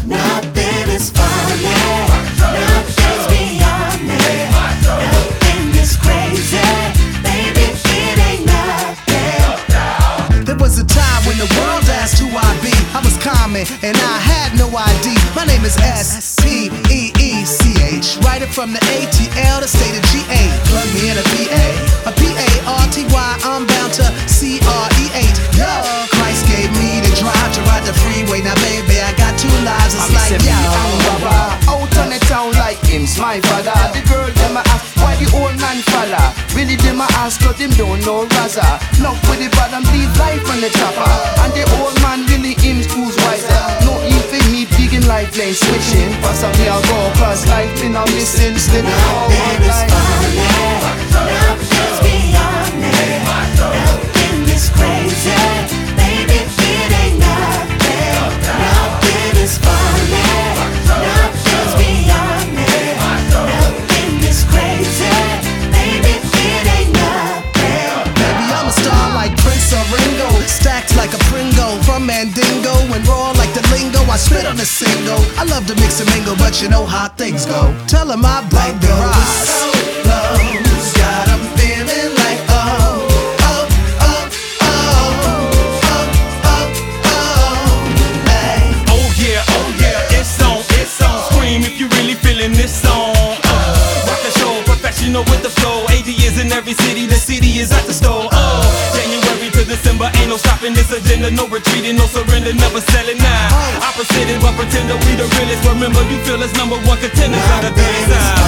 Nothing is funny, nothing's beyond me. Nothing is crazy, baby, it ain't nothing. There was a time when the world asked who I be. I was common and I had no ID. My name is S-P-E-E-C-H. Write it from the A-T-L to state of G-A. Plug me in a P-A. A P-A-R-T-Y, I'm bound to C-R-E-8. Yo, Christ gave me the drive to ride the freeway. Now baby, I got two lives, it's like yo. Out on the town like him's my father. The girl them a ask why the old man falla. Really them a ask cause him don't know Raza. Knock with the bottom, leave life on the chopper. And the old man really him who's wiser. No even me big in life lane switching. Pass up me a go cause life been a missing. Still nothing is funny, nothing's beyond me. Nothing is crazy, baby, it ain't nothing. Nothing is funny, nothing's beyond me. Nothing is crazy, baby, it ain't nothing. Baby, I'm a star like Prince or Ringo. Stacked like a Pringo from Mandingo. And raw like the lingo, I spit on the single. I love to mix and mingle, but you know how things go. Tell 'em I bump the rise. So close, got 'em feeling like oh, oh, oh, oh, oh, oh, oh, hey. Oh yeah, it's on, scream if you really feeling this song. Rock the show, professional with the flow. AD is in every city, the city is at the store. January to December, ain't no stopping this agenda, no retreating, no surrender, never selling now. Opposite it, but pretend that we the realest. Remember, you feel as number one contenders on the day side.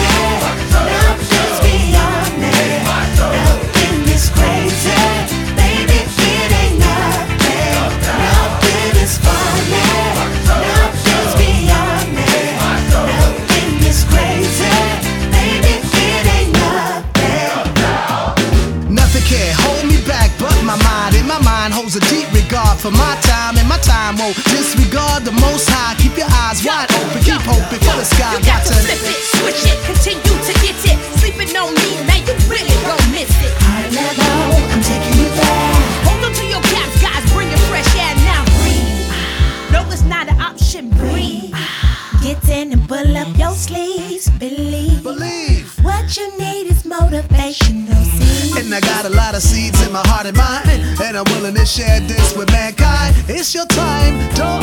Nothing's beyond me. Nothing is crazy, baby, it ain't nothing. Nothing is funny, nothing's beyond me. Nothing is crazy, baby, it ain't nothing. Nothing can hold me back but my mind. And my mind holds a deep regard for my time. And my time won't disregard the most high. Keep your eyes wide open, keep hoping for the sky. You got to flip it, switch it, continue to get it. Sleeping on me, now you really gon' miss it. Higher level, I'm taking you back. Hold on to your caps, guys, bring your fresh air now. Breathe. No, it's not an option, breathe. Get in and pull up your sleeves, believe. What you need is motivational seeds. And I got a lot of seeds in my heart and mind, and I'm willing to share this with mankind. It's your time, don't